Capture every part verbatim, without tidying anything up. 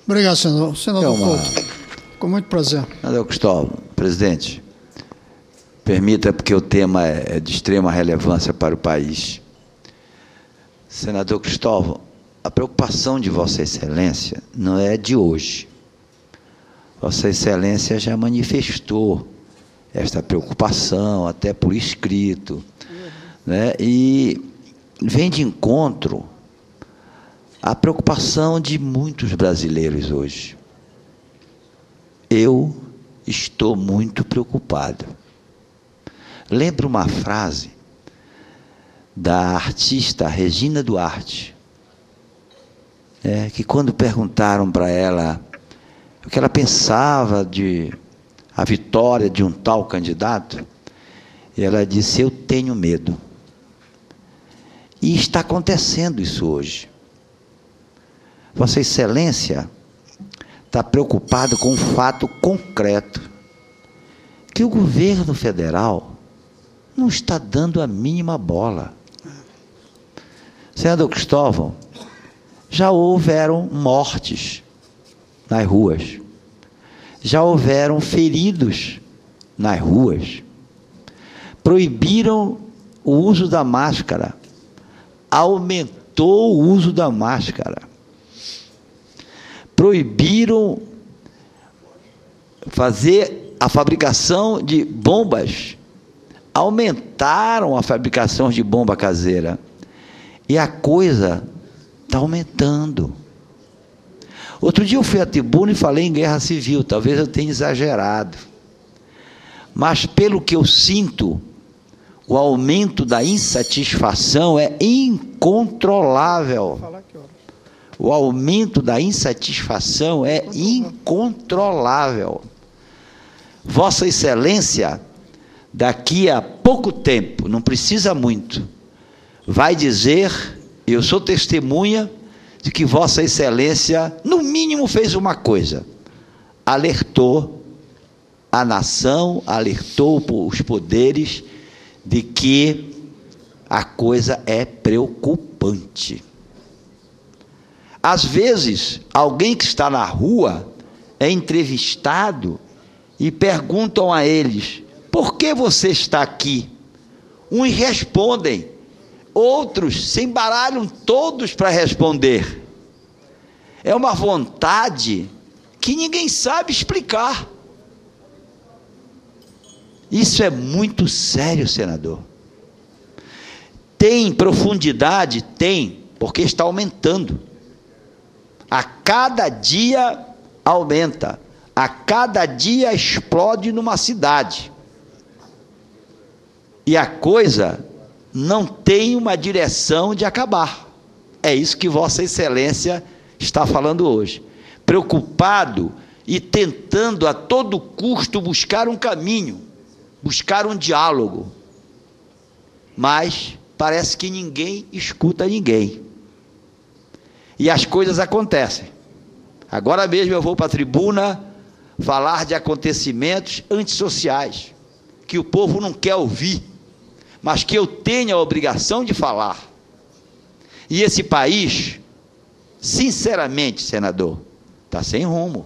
Obrigado, senador. Senador É uma... Couto, com muito prazer. Senador Cristóvão, presidente, permita, porque o tema é de extrema relevância para o país. Senador Cristóvão, a preocupação de Vossa Excelência não é de hoje. Vossa Excelência já manifestou esta preocupação, até por escrito, né? E vem de encontro à preocupação de muitos brasileiros hoje. Eu estou muito preocupado. Lembro uma frase da artista Regina Duarte, é, que quando perguntaram para ela o que ela pensava de a vitória de um tal candidato, ela disse: eu tenho medo. E está acontecendo isso hoje. Vossa Excelência está preocupado com um fato concreto, que o governo federal não está dando a mínima bola. Senador Cristóvão, já houveram mortes nas ruas, já houveram feridos nas ruas, proibiram o uso da máscara, aumentou o uso da máscara, proibiram fazer a fabricação de bombas, aumentaram a fabricação de bomba caseira, e a coisa está aumentando. Outro dia eu fui à tribuna e falei em guerra civil, talvez eu tenha exagerado, mas pelo que eu sinto, o aumento da insatisfação é incontrolável. O aumento da insatisfação é incontrolável. Vossa Excelência, daqui a pouco tempo, não precisa muito, vai dizer, eu sou testemunha de que Vossa Excelência, no mínimo, fez uma coisa: alertou a nação, alertou os poderes de que a coisa é preocupante. Às vezes, alguém que está na rua é entrevistado e perguntam a eles: por que você está aqui? Uns respondem, outros se embaralham todos para responder. É uma vontade que ninguém sabe explicar. Isso é muito sério, senador. Tem profundidade? Tem, porque está aumentando. A cada dia aumenta, a cada dia explode numa cidade. E a coisa não tem uma direção de acabar. É isso que Vossa Excelência está falando hoje. Preocupado e tentando a todo custo buscar um caminho, buscar um diálogo. Mas parece que ninguém escuta ninguém. E as coisas acontecem. Agora mesmo eu vou para a tribuna falar de acontecimentos antissociais, que o povo não quer ouvir, mas que eu tenho a obrigação de falar. E esse país, sinceramente, senador, está sem rumo.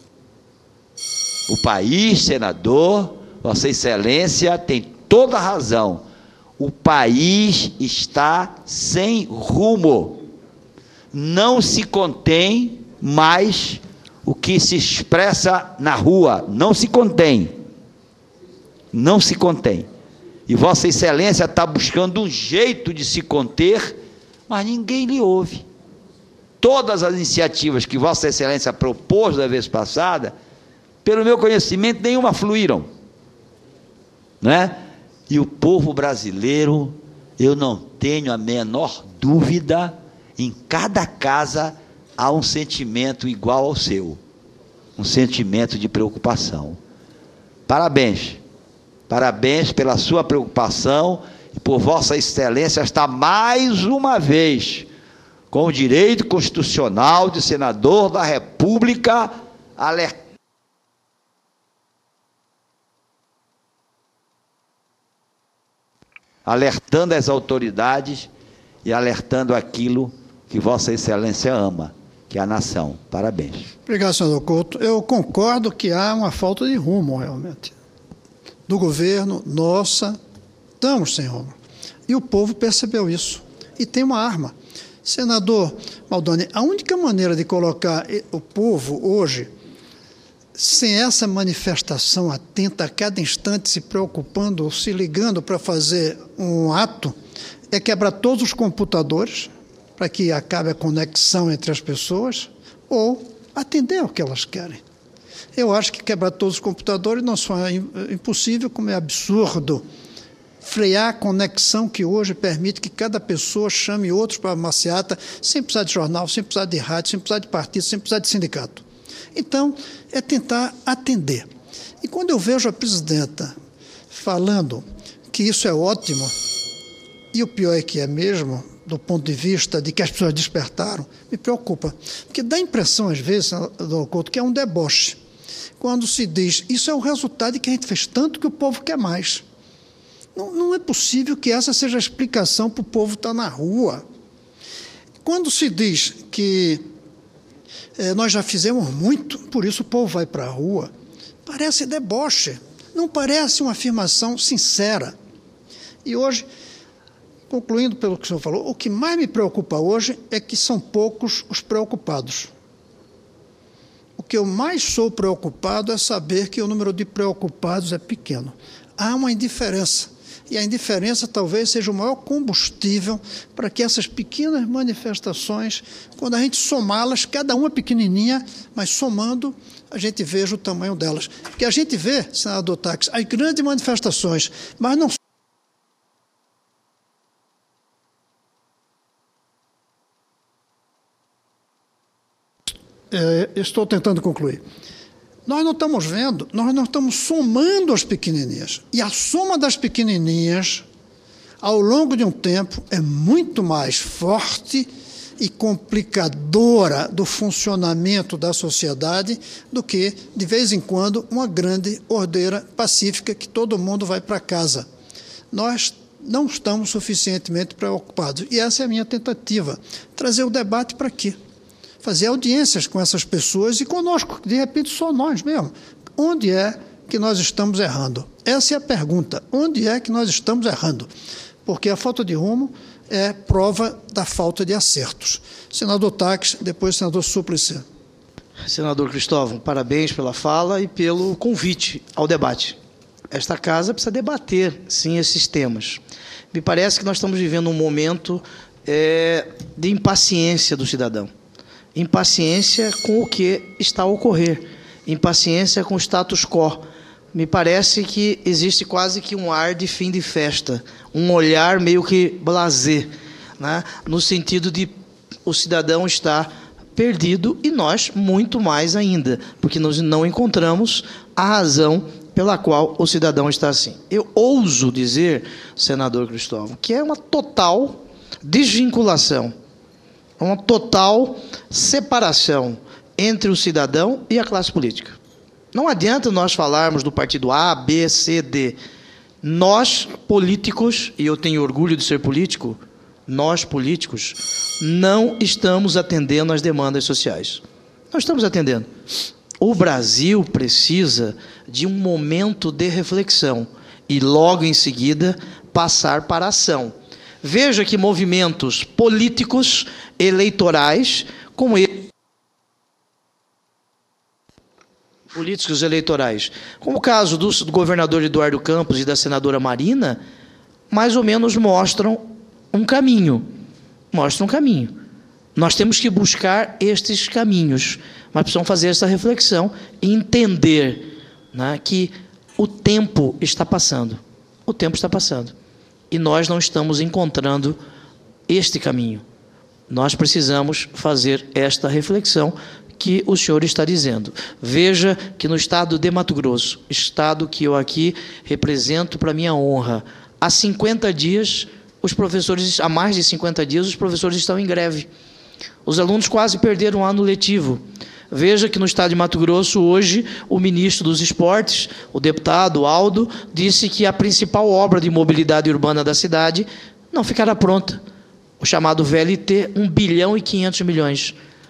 O país, senador, Vossa Excelência tem toda a razão. O país está sem rumo. Não se contém mais o que se expressa na rua. Não se contém. Não se contém. E Vossa Excelência está buscando um jeito de se conter, mas ninguém lhe ouve. Todas as iniciativas que Vossa Excelência propôs da vez passada, pelo meu conhecimento, nenhuma fluíram, né? E o povo brasileiro, eu não tenho a menor dúvida, em cada casa há um sentimento igual ao seu, um sentimento de preocupação. Parabéns, parabéns pela sua preocupação e por Vossa Excelência estar mais uma vez com o direito constitucional de senador da República alertando alertando as autoridades e alertando aquilo que Vossa Excelência ama, que é a nação. Parabéns. Obrigado, senador Couto. Eu concordo que há uma falta de rumo, realmente, do governo, nossa, estamos sem rumo. E o povo percebeu isso. E tem uma arma. Senador Maldoni, a única maneira de colocar o povo hoje, sem essa manifestação atenta a cada instante, se preocupando ou se ligando para fazer um ato, é quebrar todos os computadores, para que acabe a conexão entre as pessoas, ou atender o que elas querem. Eu acho que quebrar todos os computadores não só é impossível, como é absurdo. Frear a conexão que hoje permite que cada pessoa chame outros para a maciata, sem precisar de jornal, sem precisar de rádio, sem precisar de partido, sem precisar de sindicato. Então, é tentar atender. E quando eu vejo a presidenta falando que isso é ótimo, e o pior é que é mesmo, do ponto de vista de que as pessoas despertaram, me preocupa. Porque dá a impressão, às vezes, senador Couto, que é um deboche. Quando se diz, isso é o resultado de que a gente fez tanto que o povo quer mais. Não, não é possível que essa seja a explicação para o povo estar na rua. Quando se diz que é, nós já fizemos muito, por isso o povo vai para a rua, parece deboche, não parece uma afirmação sincera. E hoje, concluindo pelo que o senhor falou, o que mais me preocupa hoje é que são poucos os preocupados. O que eu mais sou preocupado é saber que o número de preocupados é pequeno. Há uma indiferença. E a indiferença talvez seja o maior combustível para que essas pequenas manifestações, quando a gente somá-las, cada uma pequenininha, mas somando, a gente veja o tamanho delas. Porque a gente vê, senador Táxi, as grandes manifestações, mas não É, estou tentando concluir. Nós não estamos vendo, nós não estamos somando as pequenininhas. E a soma das pequenininhas, ao longo de um tempo, é muito mais forte e complicadora do funcionamento da sociedade do que, de vez em quando, uma grande ordeira pacífica que todo mundo vai para casa. Nós não estamos suficientemente preocupados. E essa é a minha tentativa, trazer o debate para aqui. Fazer audiências com essas pessoas e conosco, de repente só nós mesmo. Onde é que nós estamos errando? Essa é a pergunta. Onde é que nós estamos errando? Porque a falta de rumo é prova da falta de acertos. Senador Táxi, depois senador Súplice. Senador Cristóvão, parabéns pela fala e pelo convite ao debate. Esta casa precisa debater, sim, esses temas. Me parece que nós estamos vivendo um momento é, de impaciência do cidadão. Impaciência com o que está a ocorrer, impaciência com o status quo. Me parece que existe quase que um ar de fim de festa, um olhar meio que blasé, né? No sentido de o cidadão estar perdido e nós muito mais ainda, porque nós não encontramos a razão pela qual o cidadão está assim. Eu ouso dizer, senador Cristóvão, que é uma total desvinculação, uma total separação entre o cidadão e a classe política. Não adianta nós falarmos do partido A, B, C, D. Nós, políticos, e eu tenho orgulho de ser político, nós, políticos, não estamos atendendo às demandas sociais. Não estamos atendendo. O Brasil precisa de um momento de reflexão e, logo em seguida, passar para a ação. Veja que movimentos políticos, eleitorais, como ele, políticos eleitorais, como o caso do, do governador Eduardo Campos e da senadora Marina, mais ou menos mostram um caminho. Mostram um caminho. Nós temos que buscar estes caminhos, mas precisamos fazer essa reflexão e entender, né, que o tempo está passando. O tempo está passando. E nós não estamos encontrando este caminho. Nós precisamos fazer esta reflexão que o senhor está dizendo. Veja que no estado de Mato Grosso, estado que eu aqui represento para minha honra, há cinquenta dias, os professores, há mais de cinquenta dias, os professores estão em greve. Os alunos quase perderam o ano letivo. Veja que no estado de Mato Grosso, hoje, o ministro dos Esportes, o deputado Aldo, disse que a principal obra de mobilidade urbana da cidade não ficará pronta. O chamado V L T, um bilhão e quinhentos milhões.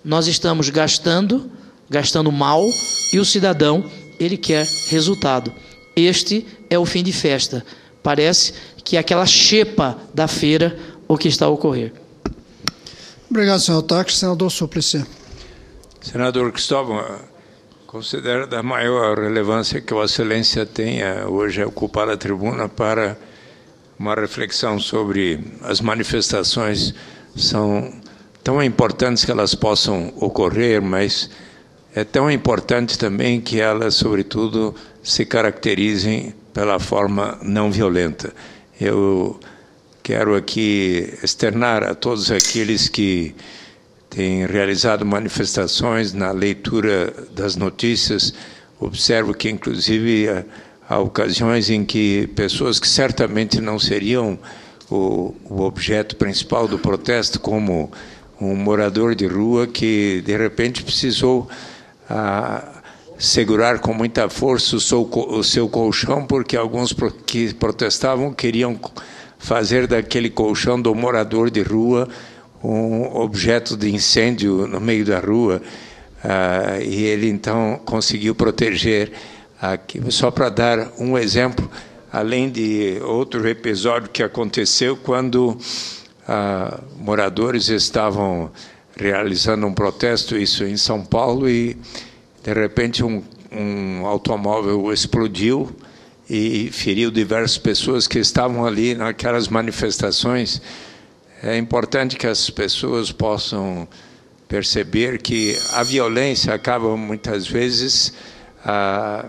Nós estamos gastando, gastando mal, e o cidadão, ele quer resultado. Este é o fim de festa. Parece que é aquela xepa da feira o que está a ocorrer. Obrigado, senhor Taques. Senador Suplicy. Senador Cristóvão, considero da maior relevância que Vossa Excelência tenha hoje ocupar a tribuna para uma reflexão sobre as manifestações. São tão importantes que elas possam ocorrer, mas é tão importante também que elas, sobretudo, se caracterizem pela forma não violenta. Eu quero aqui externar a todos aqueles que têm realizado manifestações na leitura das notícias. Observo que, inclusive, há, há ocasiões em que pessoas que certamente não seriam o, o objeto principal do protesto, como um morador de rua que, de repente, precisou ah, segurar com muita força o seu, o seu colchão, porque alguns que protestavam queriam fazer daquele colchão do morador de rua um objeto de incêndio no meio da rua, ah, e ele então conseguiu proteger aqui. Só para dar um exemplo, além de outro episódio que aconteceu quando ah, moradores estavam realizando um protesto, isso em São Paulo, e de repente um, um automóvel explodiu e feriu diversas pessoas que estavam ali naquelas manifestações. É importante que as pessoas possam perceber que a violência acaba muitas vezes ah,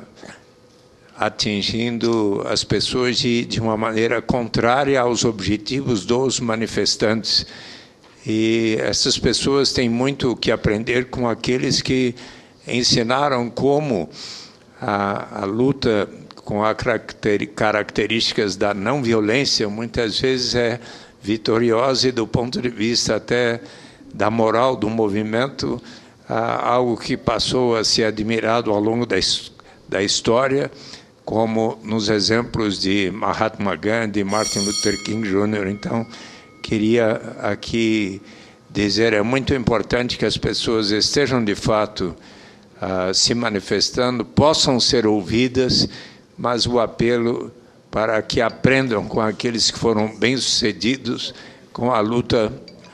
atingindo as pessoas de, de uma maneira contrária aos objetivos dos manifestantes. E essas pessoas têm muito o que aprender com aqueles que ensinaram como a, a luta com as características da não violência muitas vezes é vitoriosa, e do ponto de vista até da moral do movimento, ah, algo que passou a ser admirado ao longo da, da história, como nos exemplos de Mahatma Gandhi, Martin Luther King Júnior Então, queria aqui dizer, é muito importante que as pessoas estejam de fato ah, se manifestando, possam ser ouvidas, mas o apelo para que aprendam com aqueles que foram bem-sucedidos com a luta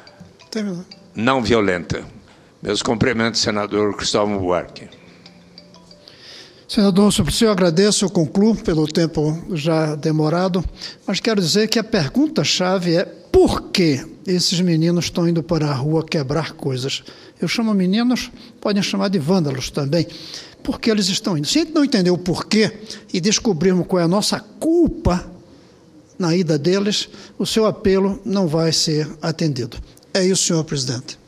não violenta. Meus cumprimentos, senador Cristóvão Buarque. Senador Suplicy, eu agradeço, eu concluo pelo tempo já demorado, mas quero dizer que a pergunta-chave é por que esses meninos estão indo para a rua quebrar coisas? Eu chamo meninos, podem chamar de vândalos também. Por que eles estão indo? Se a gente não entender o porquê e descobrirmos qual é a nossa culpa na ida deles, o seu apelo não vai ser atendido. É isso, senhor presidente.